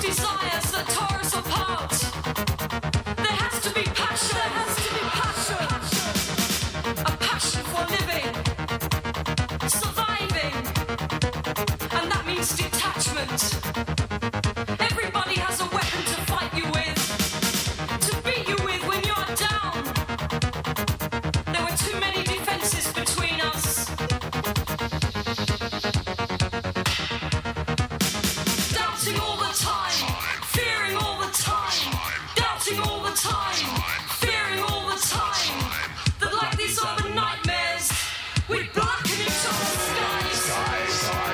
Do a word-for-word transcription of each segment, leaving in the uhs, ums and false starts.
desires that tore us apart. There has to be passion. There has to be passion. A passion for living, surviving, and that means detachment. Everybody has a weapon to fight you with, to beat you with when you're down. There were too many defenses between us. Doubting all the time, fearing all the time, doubting all the time, fearing all the time. That like these urban nightmares, we'd blacken each other's skies.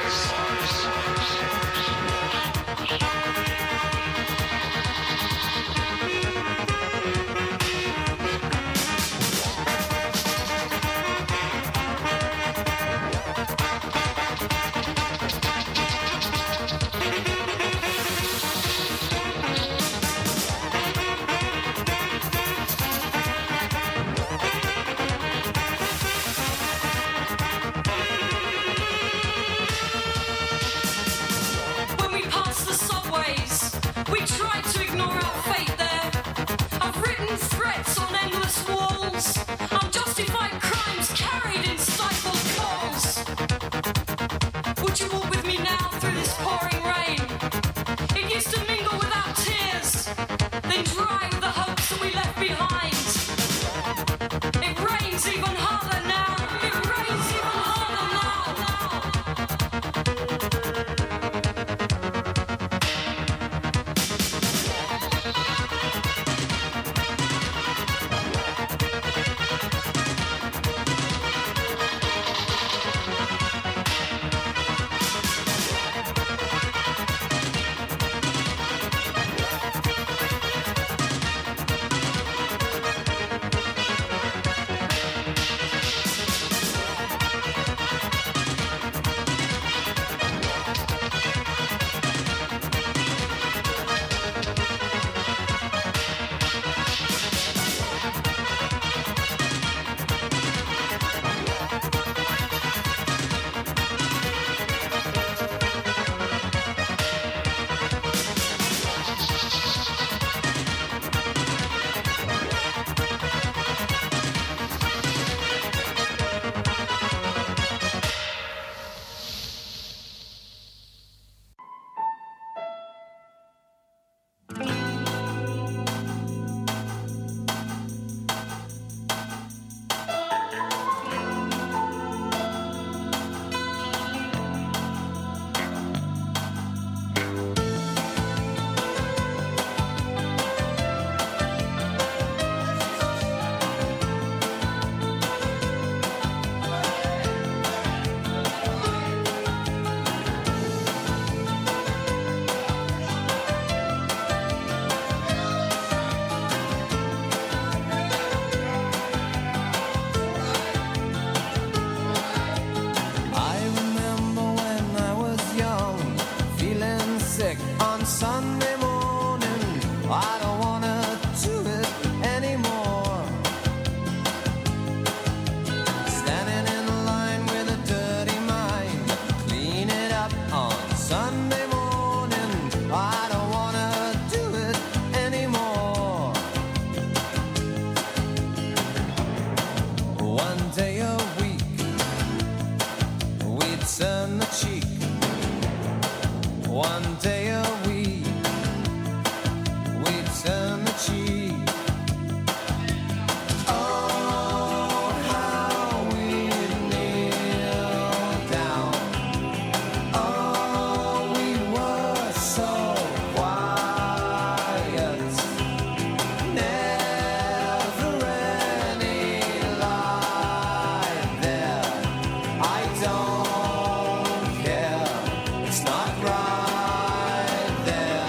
When we pass the subways, we try to ignore our fate there. I've written threats on endless walls, unjustified crimes carried in stifled calls. Would you walk with me now through this pouring rain? It used to mingle without tears, then dry with the hopes that we left behind. It rains even harder now. It rains even harder now. I remember when I was young, feeling sick on Sunday morning. I don't wanna do it anymore. Standing in line with a dirty mind, clean it up on Sunday morning. I don't wanna do it anymore. One day a week, we'd turn the cheek. One day a week, we'd turn the cheek. Oh, how we'd kneel down. Oh, we were so quiet. Never any light there. I don't care. It's not right there.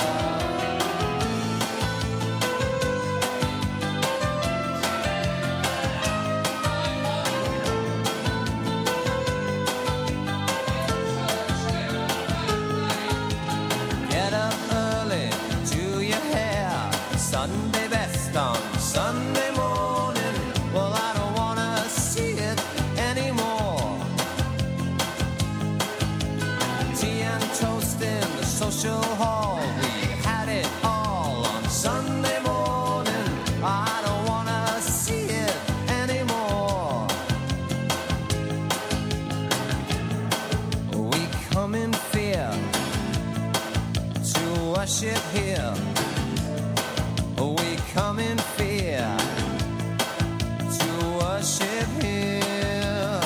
Get up early, do your hair, Sunday best on Sunday morning. Well, I don't wanna see it anymore. Tea and toast in the social hall. We had worship here. We come in fear to worship here.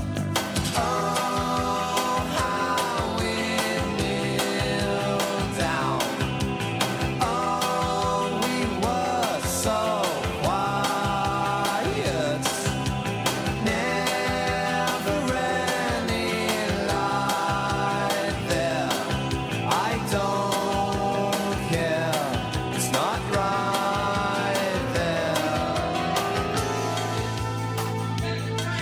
Oh, how we kneel down. Oh, we were so quiet. Never any light there. I don't care. It's not right there.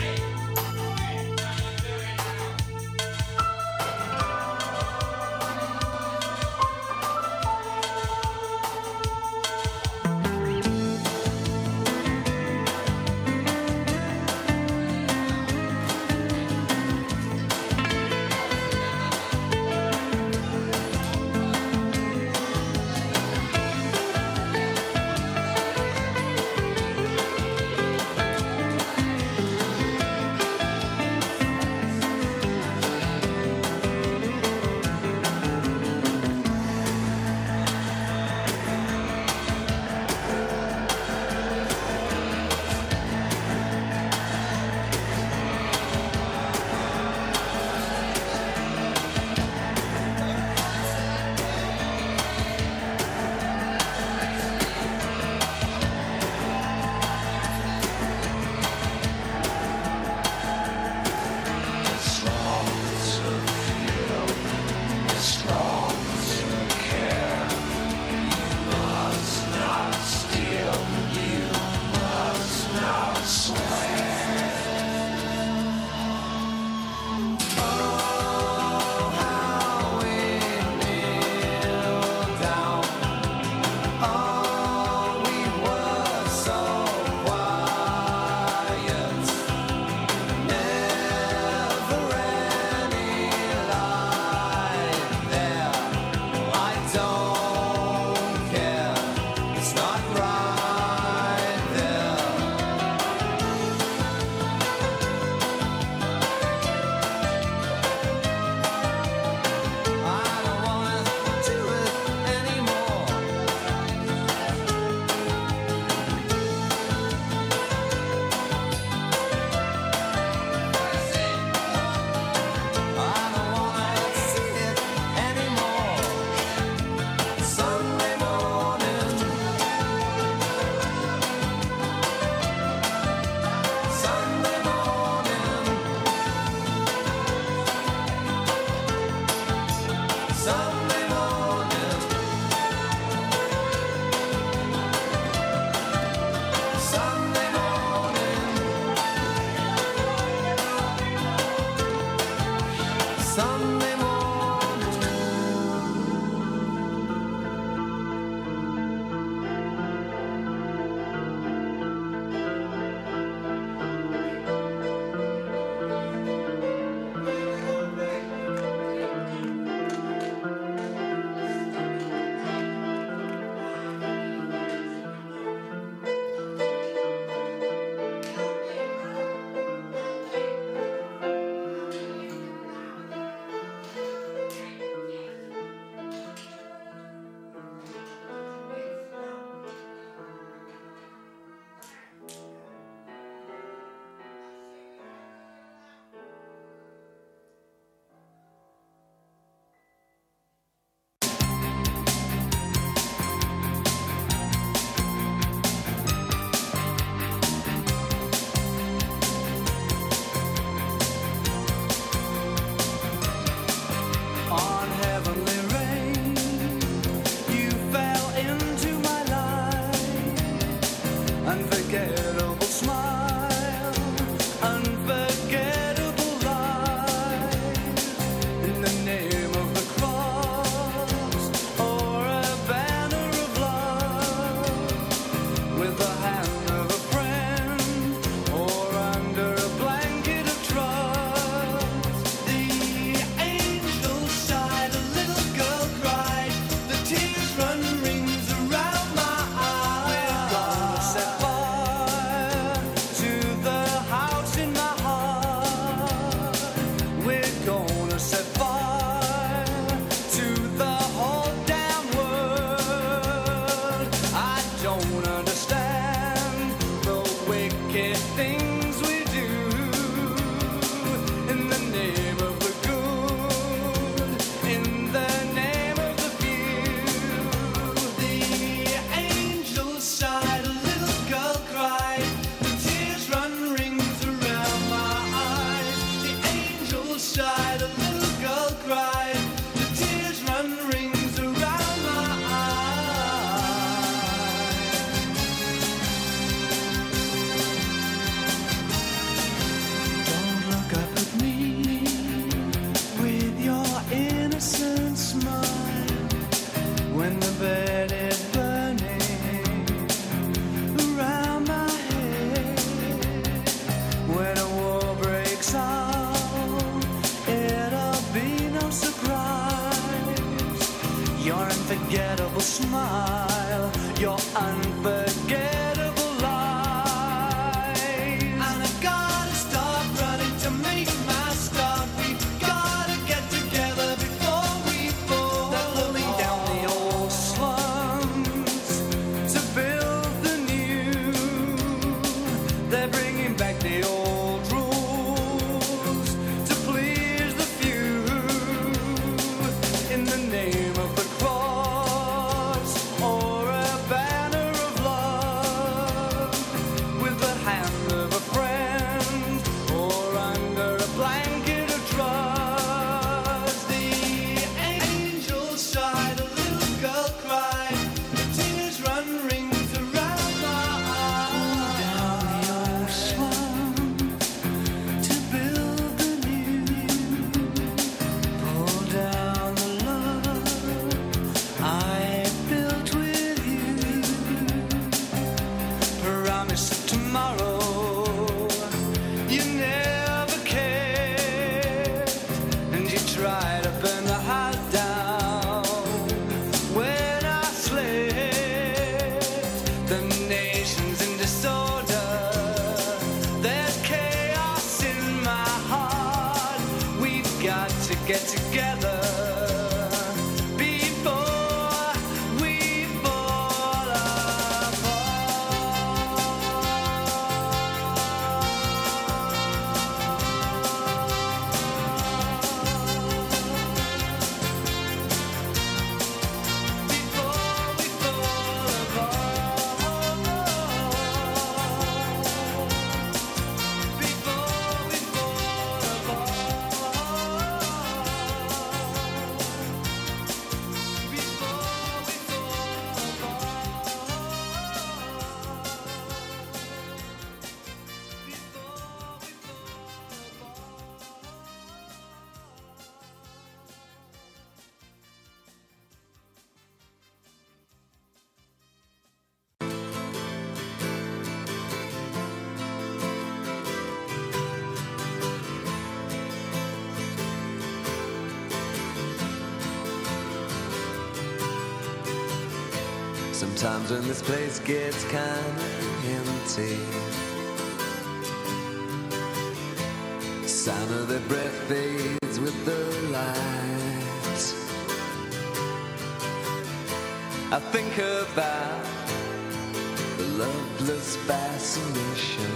unforgettable smile, your unforgettable lies. And I've gotta stop running to make my start. We've gotta get together before we fall. They're pulling down the old slums to build the new. They're bringing back the old rules to please the few. In the name of the cross or a banner of love, with the hand of a friend or under a blanket of trust. The angels sighed, a little girl cried, the tears run rings around my eyes. Down the old slum to build the new. Pull down the love I built with you. Promise that tomorrow you never cared, and you tried to burn the house down when I slept. The nation's in disorder, there's chaos in my heart. We've got to get together before we fall apart. Before we fall apart. Before we fall apart. Before we Sometimes when this place gets kind of empty, sound of their breath fades with the light. I think about the loveless fascination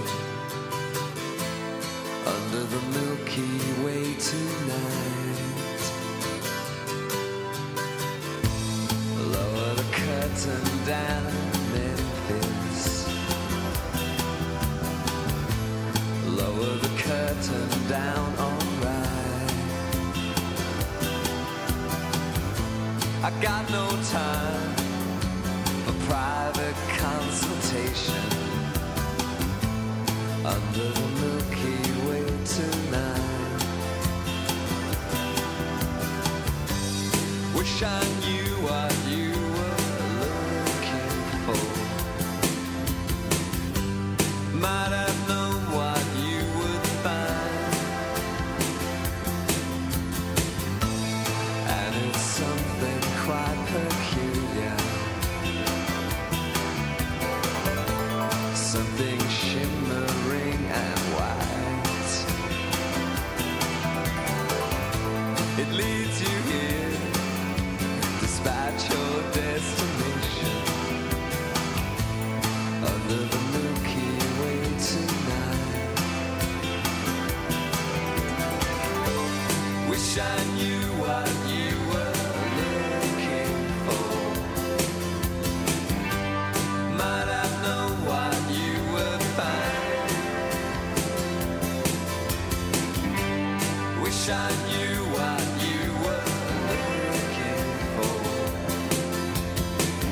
under the Milky Way tonight. Lower the curtain down, Memphis. Lower the curtain down, alright. I got no time for private consultation under the Milky Way tonight. Wish I knew what you were looking for. Might have known what you would find. And it's something quite peculiar, something shimmering and white. It leads you here despite your destination under the Milky Way tonight. Wish I knew what you were looking for. Might have known what you would find. Wish I knew what you were looking for.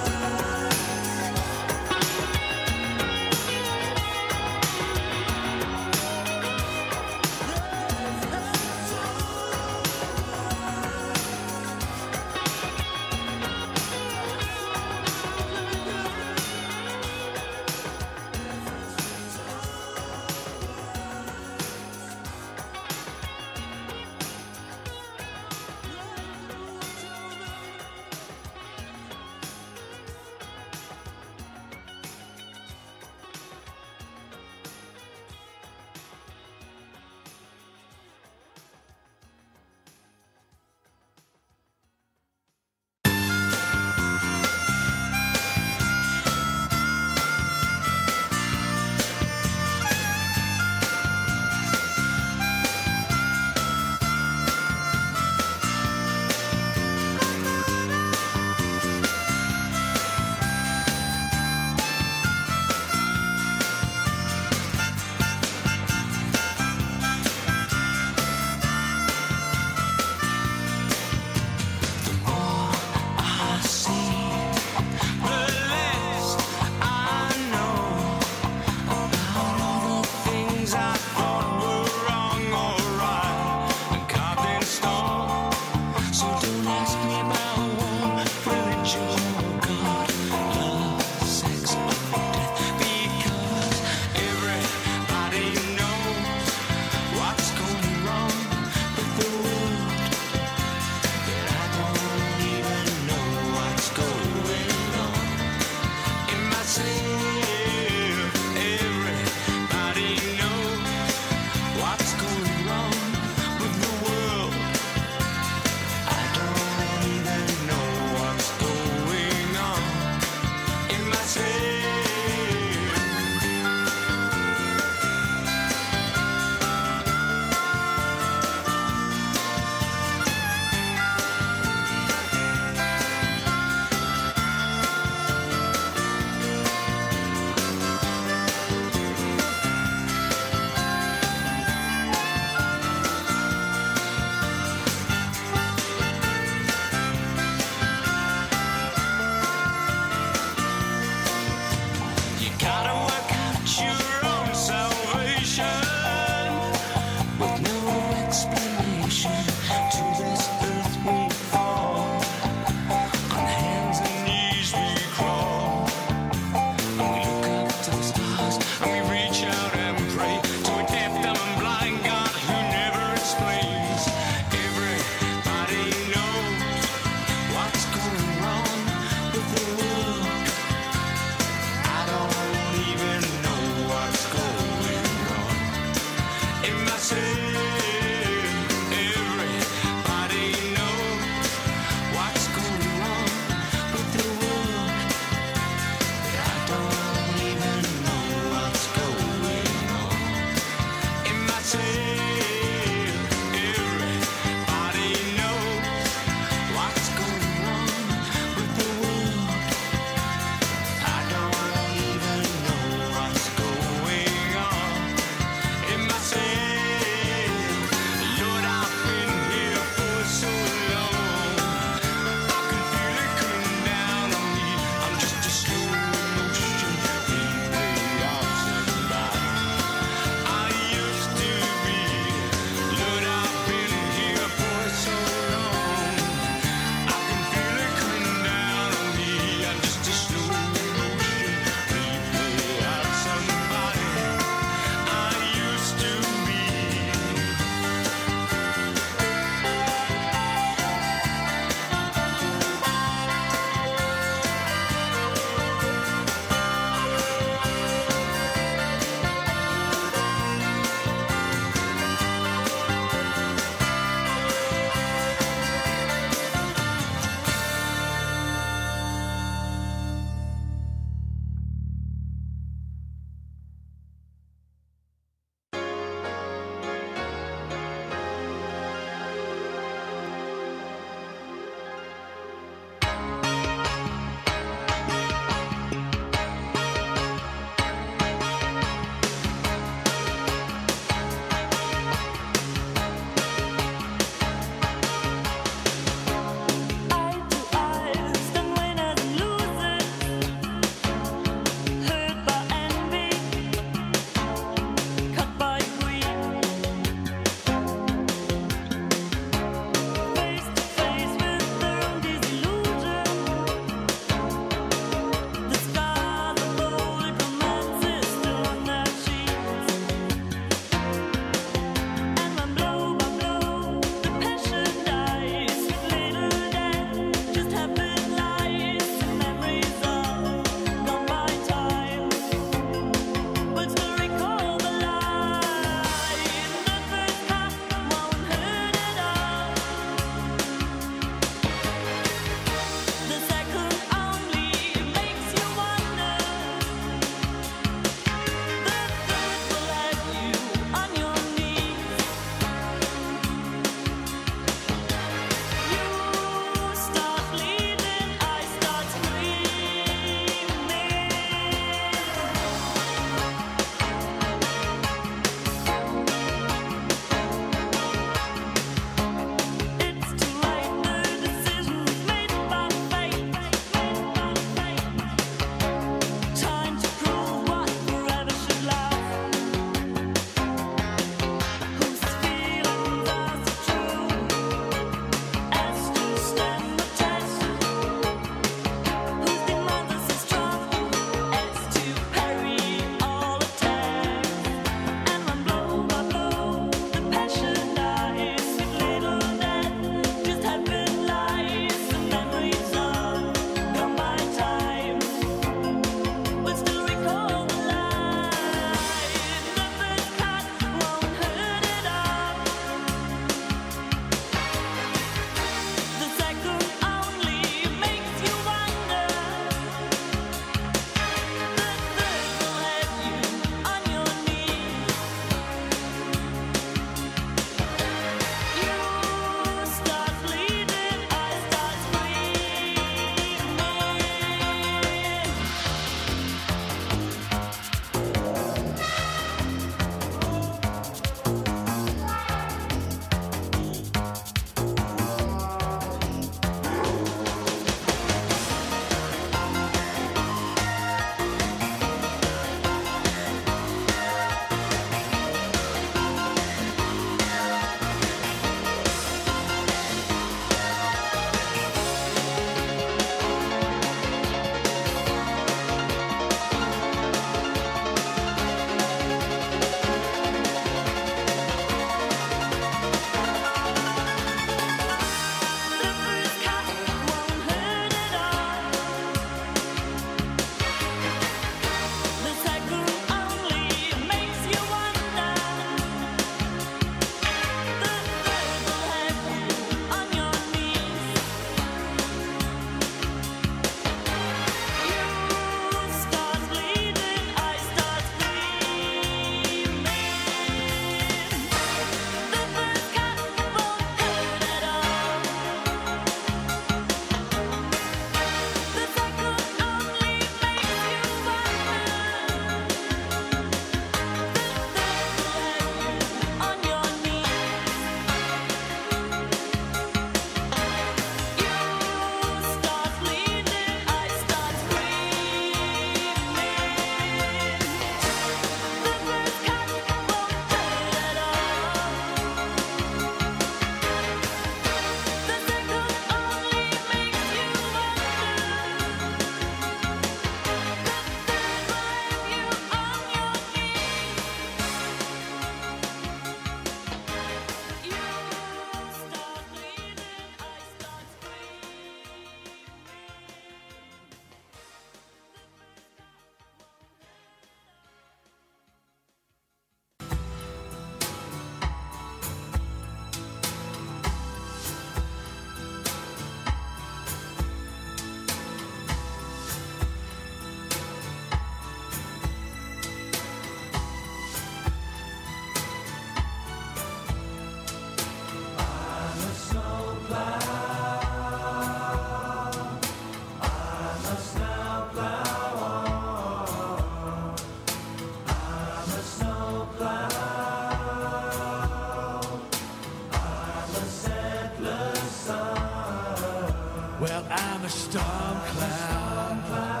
a storm cloud.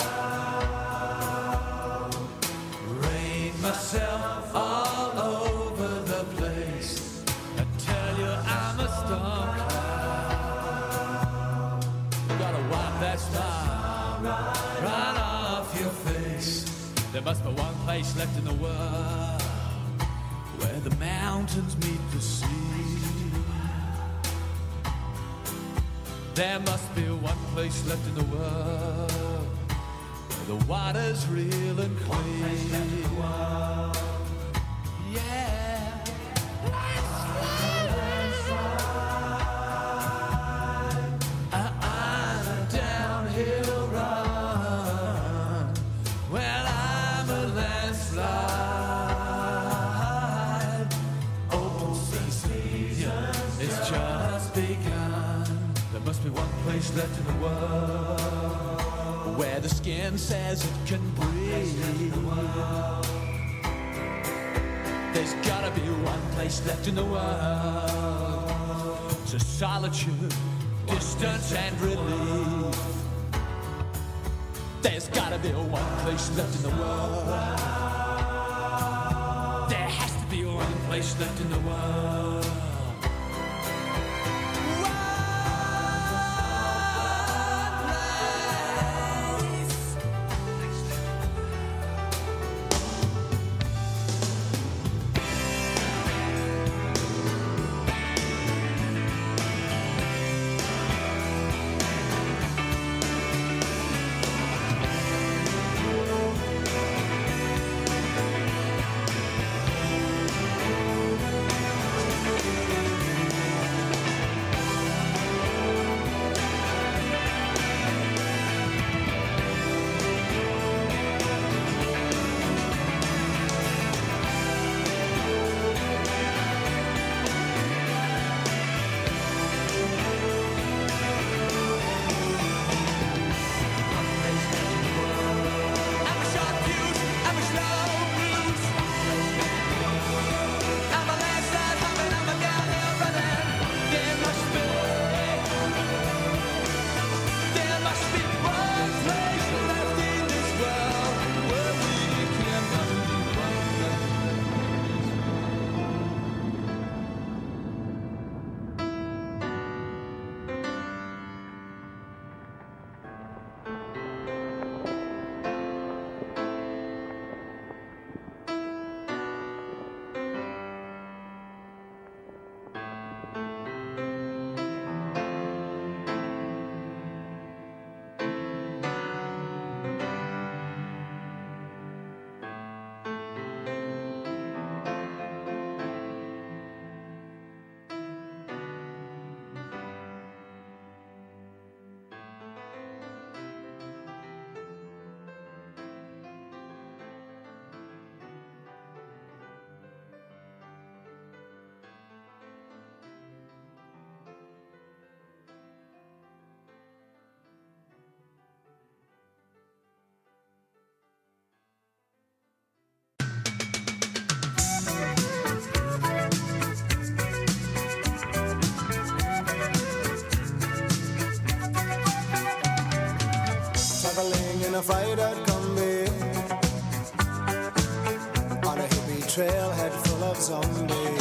Rain myself all over the place. I tell you I'm a storm cloud. Gotta wipe that star right off your face. There must be one place left in the world where the mountains meet the sea. There must be one place left in the world where the water's real and clean. One place left in the world. Yeah. Landslide. I'm a downhill run. Well, I'm a landslide. Open season, it's just begun. There must be one place left in the world where the skin says it can breathe. There's gotta be one place left in the world to solitude, distance and relief. There's gotta be one place left in the world. There has to be one place left in the world. In a fried-out combi on a hippie trailhead full of zombies,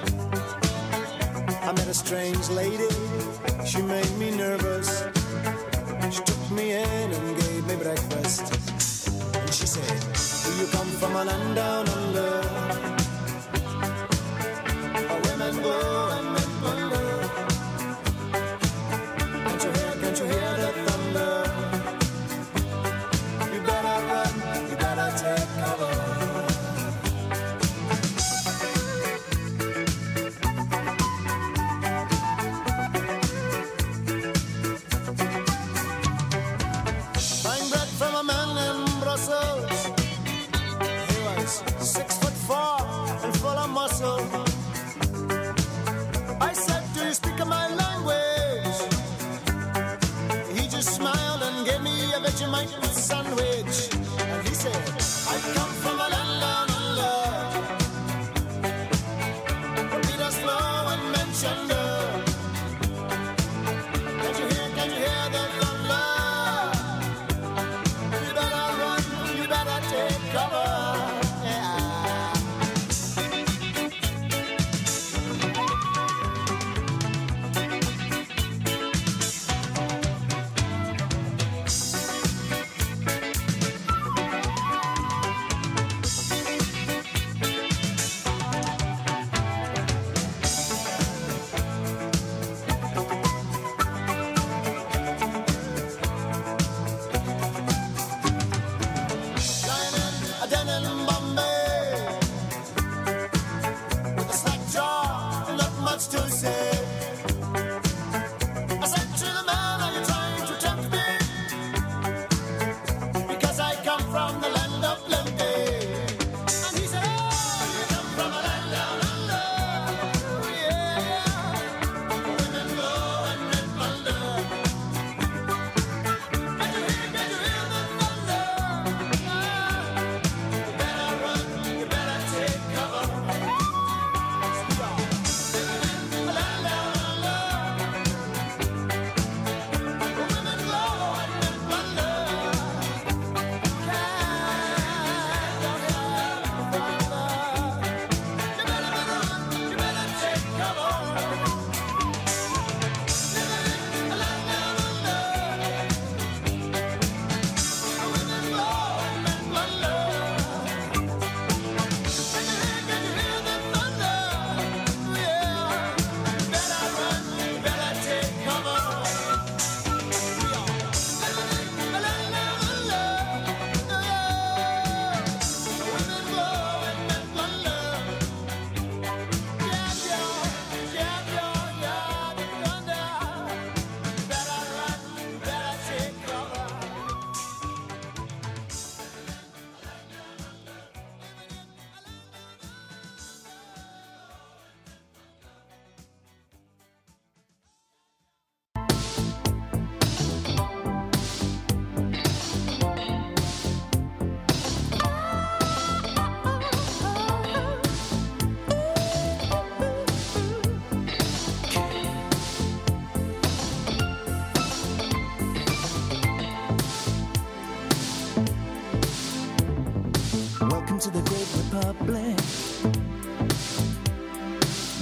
I met a strange lady. She made me nervous. She took me in and gave me breakfast. And she said, "Do you come from a land down under, where women go and men wonder? Can't you hear, can't you hear the thunder? Take cover." Buying bread from a man in Brussels. He was six foot four and full of muscle. I said, "Do you speak my language?" He just smiled and gave me a Vegemite sandwich. And he said, "I come from a land down under, where Peter's flow and mention. Can't you hear, can you hear the thunder?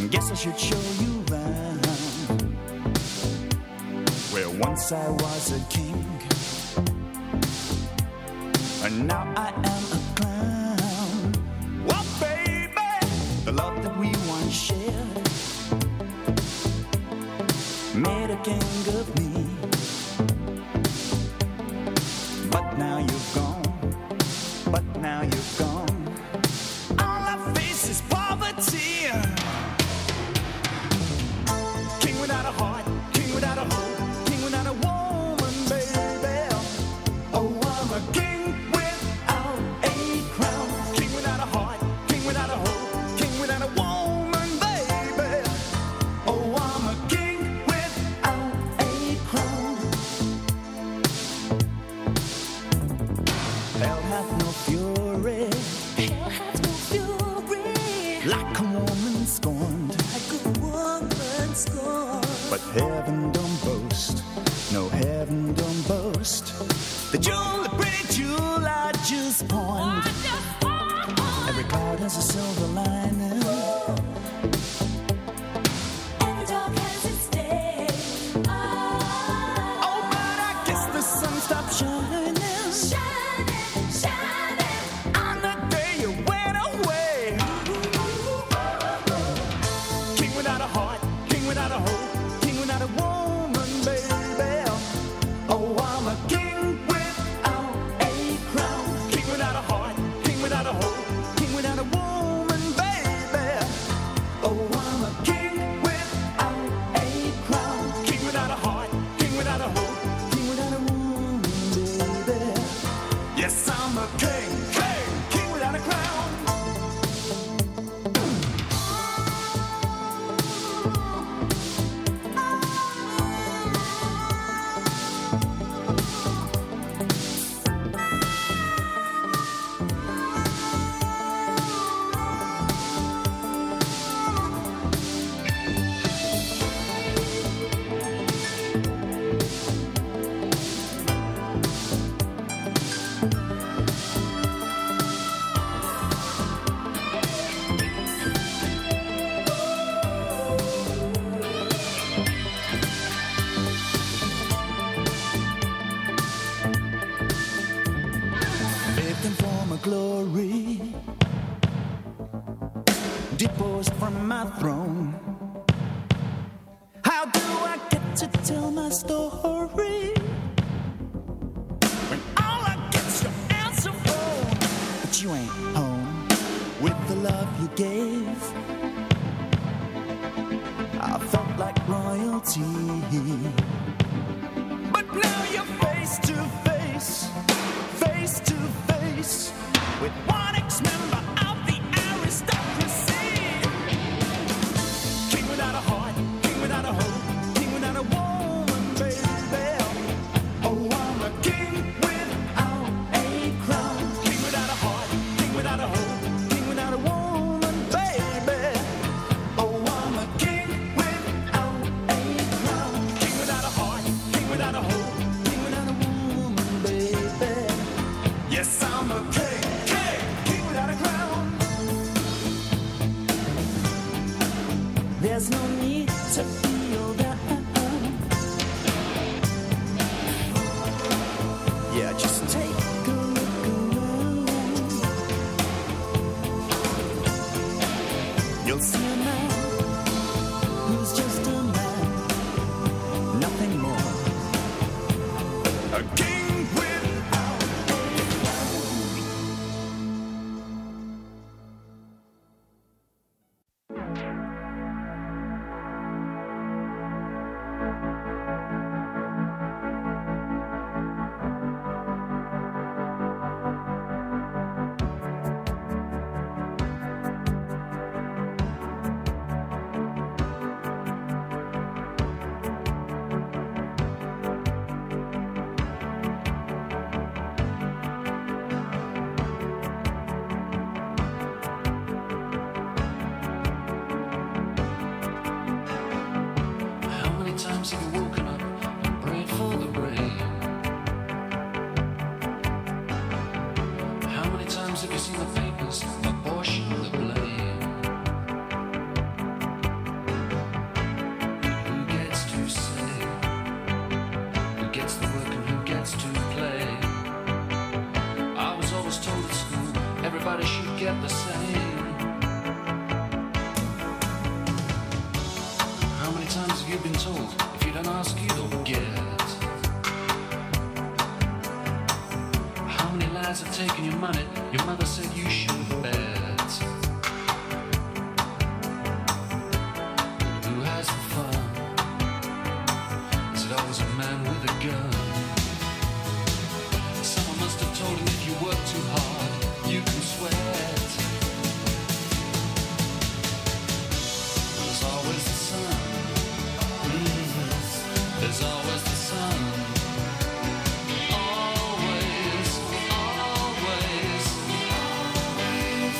Guess I should show you round where once I was a king, and now I am a clown. Well, baby, the love that we once shared made a king of me. But now you're gone, but now you're gone. All I face is poverty. King without a heart, king without a hope, king without a woman, baby. Oh, I'm a king without a crown. King without a heart, king without a hope, king without a woman, baby. Oh, I'm a king without a crown. Hell hath no fury, Hell has no fury, like a woman scorned. like a woman scorned. But heaven don't boast, no heaven don't boast. The jewel, the pretty jewel I just point. Every cloud has a silver lining. Every dog has its day. Oh, Oh, but I guess the sun stopped shining shining, shining. on the day you went away. King without a heart, king without a hope, king without a woman, baby. Oh, I'm a king without a crown. King without a heart, king without a hope, king without a woman, baby. Oh, I'm a king without a crown. King without a heart, king without a hope, king without a woman, baby. Yes, I'm a king, king, king without a crown. Lived in former glory, deposed from my throne. How do I get to tell my story when all I get's your answer phone? But you ain't home with the love you gave. I felt like royalty, but now you're face to face, face to face with one ex-member of the aristocracy. King without a heart, king without a hope, king without a woman, baby. Oh, I'm a king without a crown. King without a heart, king without a hope, king without a woman, baby. Oh, I'm a king without a crown. King without a heart, king without a hope, king without a woman, baby. Yes, I'm a king, king, king without a crown. There's no need to feel down. Yeah, just take a look around. You'll see a man who's just a man, nothing more. A king without a crown. get the same. How many times have you been told, if you don't ask, you don't get? How many lies have taken your money? Your mother said you should bet. Who has the fun? Is it always a man with a gun? Someone must have told him if you work too hard, you can sweat. There's always the sun. Mm-hmm. There's always the sun. Always, always, always.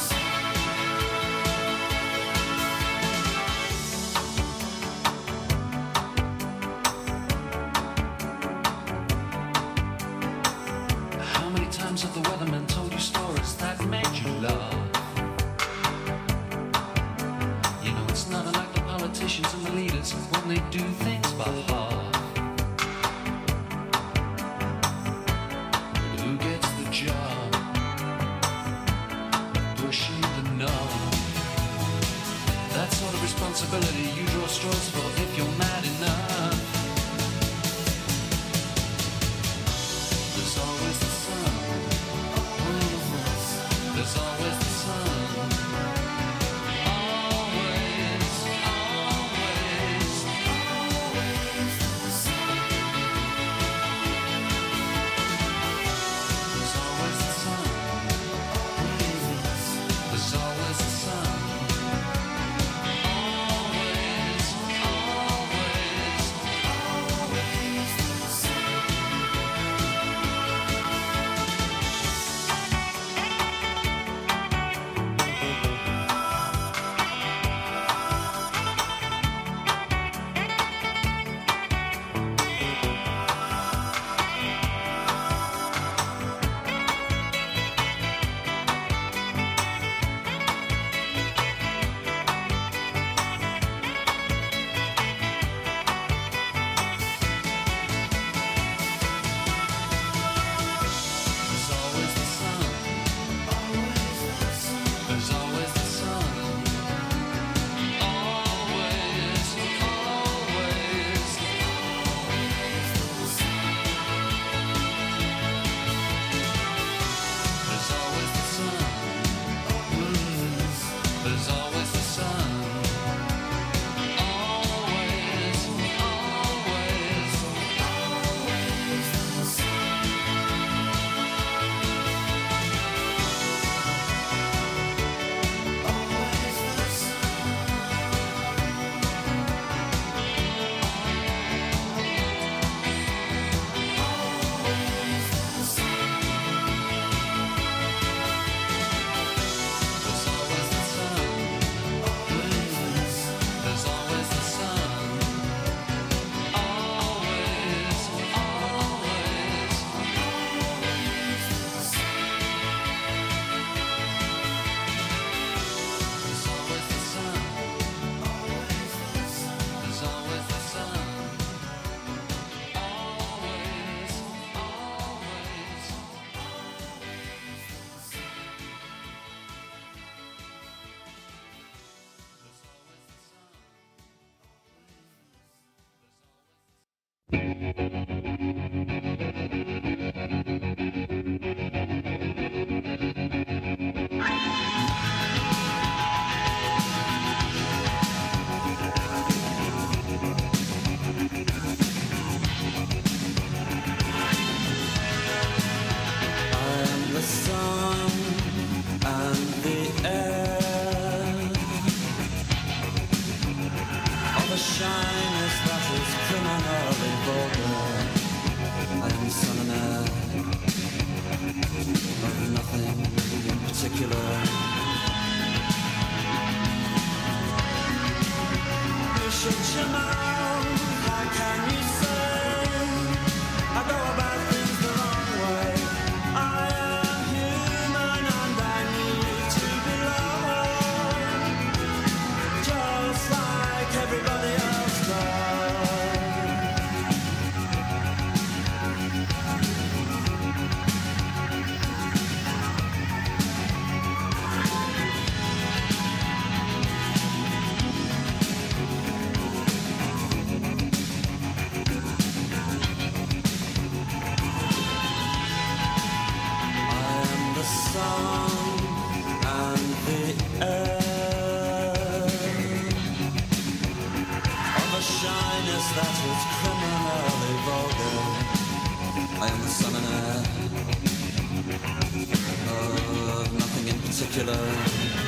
How many times have the weatherman told you stories that made you laugh? You know it's not unlike the politicians and the leaders when they do things by half. But who gets the job? Pushing the knob. That sort of responsibility you draw straws for if you're mad enough. There's always the sun. There's always the sun. Always, always, always the sun. There's always the sun. There's always the sun. Always, always, always the sun. There's always the sun. There's always the sun. Always, always, always the sun. There's always the sun. There's always the sun. Always, always, always the sun. There's always the sun. There's always the sun. Always, always, always the sun. There's always the sun. There's always the sun. Always, always, I'm the sun and the air. All the shyness that is criminally vulgar. I am sun and air of nothing in particular. You shut your mouth, how can you say I go about things the wrong way? I am human and I need to be loved, just like everybody else does. I am the son and heir of nothing in particular.